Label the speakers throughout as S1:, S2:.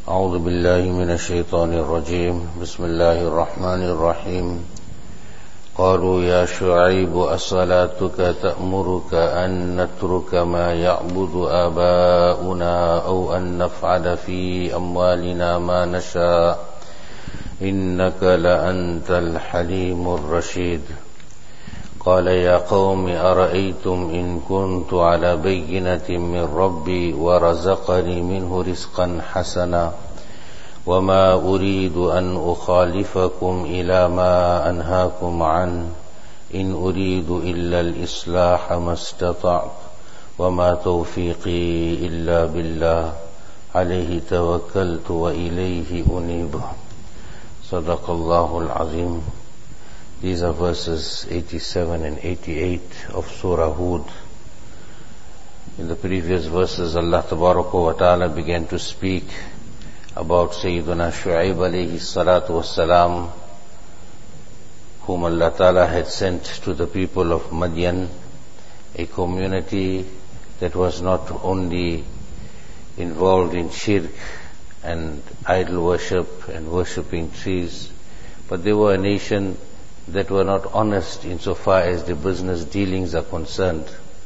S1: أعوذ بالله من الشيطان الرجيم بسم الله الرحمن الرحيم قالوا يا شعيب أصلاتك تأمرك أن نترك ما يعبد آباؤنا أو أن نفعل في أموالنا ما نشاء إنك لأنت الحليم الرشيد قال يا قوم أرأيتم إن كنت على بينة من ربي ورزقني منه رزقا حسنا وما أريد أن أخالفكم إلى ما أنهاكم عنه إن أريد إلا الإصلاح ما استطعت وما توفيقي إلا بالله عليه توكلت وإليه أنيب صدق الله العظيم. These are verses 87 and 88 of Surah Hud. In the previous verses, Allah Tabaraka wa Ta'ala began to speak about Sayyiduna Shu'aib alayhi salatu wassalam, whom Allah Ta'ala had sent to the people of Madian, a community that was not only involved in shirk and idol worship and worshipping trees, but they were a nation that were not honest insofar as the business dealings are concerned.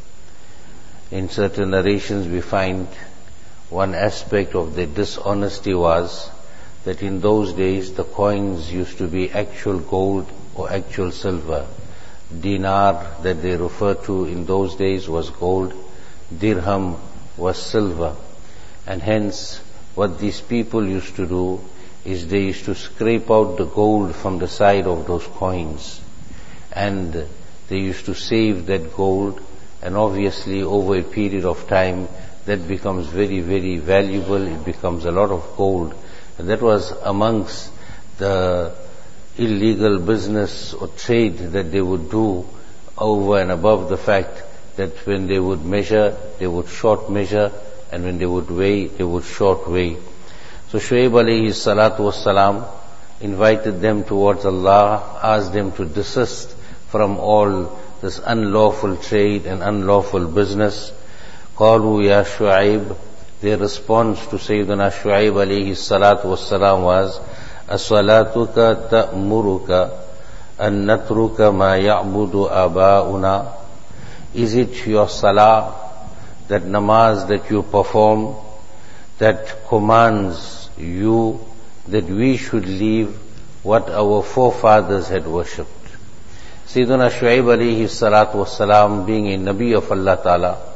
S1: In certain narrations we find one aspect of the dishonesty was that in those days the coins used to be actual gold or actual silver. Dinar that they refer to in those days was gold, dirham was silver, and hence what these people used to do is they used to scrape out the gold from the side of those coins, and they used to save that gold, and obviously over a period of time that becomes very, very valuable. It becomes a lot of gold, and that was amongst the illegal business or trade that they would do, over and above the fact that when they would measure, they would short measure, and when they would weigh, they would short weigh. So Shu'aib alayhi salatu wassalam invited them towards Allah, asked them to desist from all this unlawful trade and unlawful business. قالوا يا شعيب, their response to Sayyidina Shu'aib alayhi salatu wassalam was, أصلاتك تأمرك أن نترك ما يعبد آباؤنا. Is it your salah, that namaz that you perform, that commands you that we should leave what our forefathers had worshipped? Sayyidina Shu'aib alayhi salatu wassalam, being a Nabi of Allah Ta'ala,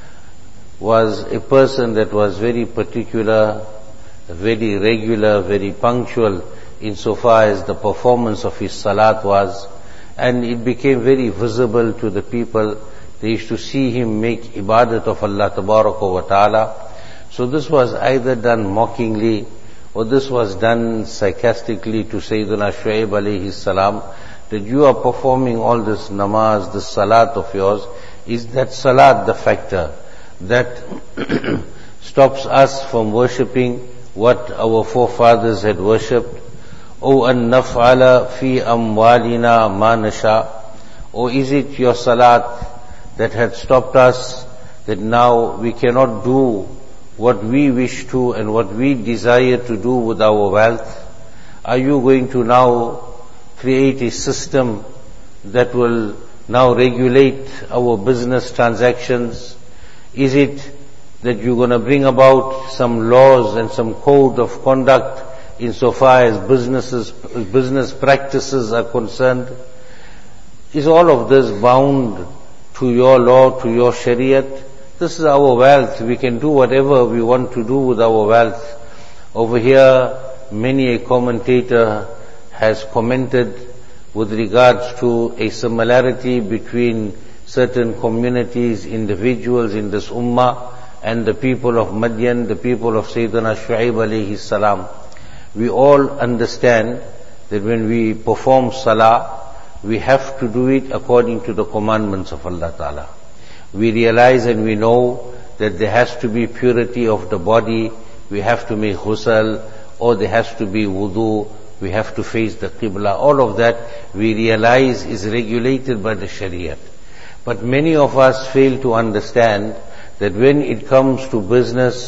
S1: was a person that was very particular, very regular, very punctual insofar as the performance of his salat was, and it became very visible to the people. They used to see him make ibadat of Allah Tabaraka wa Ta'ala. So this was either done mockingly or this was done sarcastically to Sayyidina Shu'aib alayhi salam, that you are performing all this namaz, this salat of yours. Is that salat the factor that stops us from worshipping what our forefathers had worshipped? O an naf'ala fi amwalina ma nasha? Or is it your salat that had stopped us, that now we cannot do what we wish to and what we desire to do with our wealth? Are you going to now create a system that will now regulate our business transactions? Is it that you're going to bring about some laws and some code of conduct insofar as business practices are concerned? Is all of this bound to your law, to your shariat? This is our wealth. We can do whatever we want to do with our wealth. Over here, many a commentator has commented with regards to a similarity between certain communities, individuals in this ummah, and the people of Madian, the people of Sayyidina Shu'aib alayhi salam. We all understand that when we perform salah, we have to do it according to the commandments of Allah Ta'ala. We realize and we know that there has to be purity of the body, we have to make ghusl, or there has to be wudu, we have to face the qibla. All of that we realize is regulated by the Shariat. But many of us fail to understand that when it comes to business,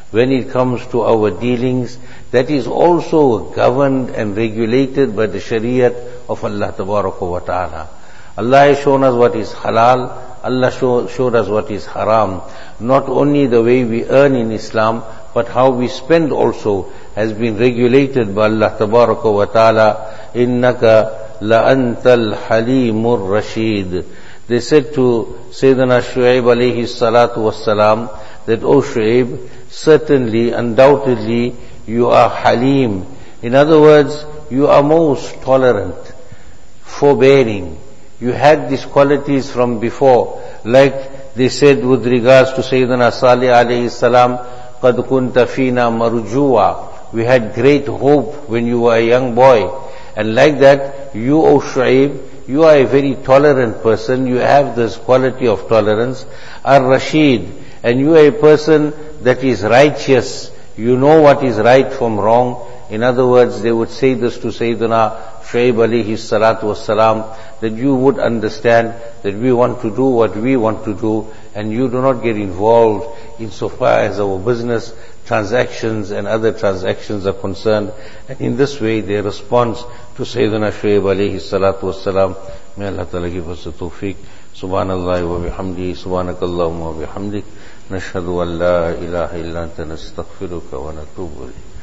S1: when it comes to our dealings, that is also governed and regulated by the Shariat of Allah Tabaraka wa Ta'ala. Allah has shown us what is halal, Allah showed us what is haram. Not only the way we earn in Islam, but how we spend also has been regulated by Allah Tabaraka wa Ta'ala. Innaka la'antal halimur rashid. They said to Sayyidina Shu'aib alayhi salatu wassalam that, O Shu'aib, certainly, undoubtedly, you are halim. In other words, you are most tolerant, forbearing. You had these qualities from before. Like they said with regards to Sayyidina Salih alayhi salam, قَدْ كُنْتَ فِينَا مَرْجُوًا. We had great hope when you were a young boy. And like that, you, O Shu'aib, you are a very tolerant person. You have this quality of tolerance. Ar-Rashid. And you are a person that is righteous. You know what is right from wrong. In other words, they would say this to Sayyidina Shu'aib alayhi salatu wassalam, that you would understand that we want to do what we want to do, and you do not get involved insofar as our business transactions and other transactions are concerned. And in this way, their response to Sayyidina Shu'aib alayhi salatu wassalam, may Allah Ta'ala give us the tawfiq. Subhanallah wa bihamdi, subhanakallahumma wa bihamdik, nashhadu an la ilaha illa anta nastaghfiruka wa natubu ilayk.